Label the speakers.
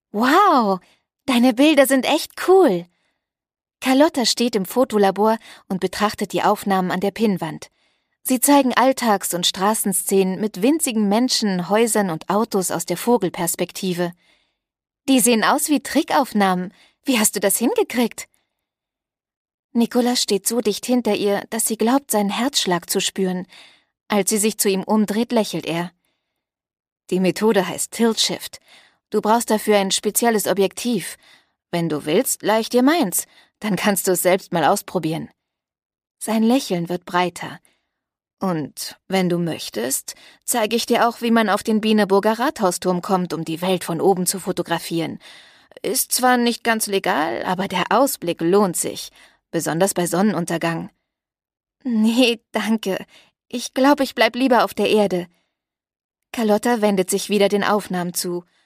Speaker 1: Wow, deine Bilder sind echt cool. Carlotta steht im Fotolabor und betrachtet die Aufnahmen an der Pinnwand. Sie zeigen Alltags- und Straßenszenen mit winzigen Menschen, Häusern und Autos aus der Vogelperspektive. Die sehen aus wie Trickaufnahmen. Wie hast du das hingekriegt? Nicolas steht so dicht hinter ihr, dass sie glaubt, seinen Herzschlag zu spüren. Als sie sich zu ihm umdreht, lächelt er. Die Methode heißt Tilt Shift. Du brauchst dafür ein spezielles Objektiv. Wenn du willst, leih ich dir meins. Dann kannst du es selbst mal ausprobieren. Sein Lächeln wird breiter. Und wenn du möchtest, zeige ich dir auch, wie man auf den Bieneburger Rathausturm kommt, um die Welt von oben zu fotografieren. Ist zwar nicht ganz legal, aber der Ausblick lohnt sich. Besonders bei Sonnenuntergang. Nee, danke. Ich glaube, ich bleib lieber auf der Erde. Carlotta wendet sich wieder den Aufnahmen zu.